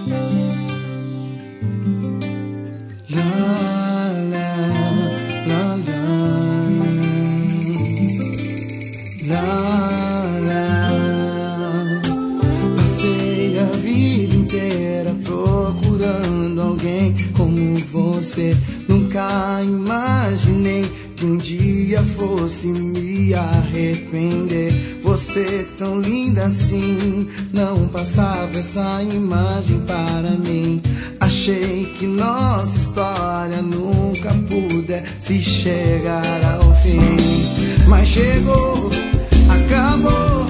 Passei a vida inteira procurando alguém como você. Nunca imaginei que um dia fosse me arrepender. Você tão linda assim, não passava essa imagem para mim. Achei que nossa história nunca pudesse chegar ao fim, mas chegou, acabou.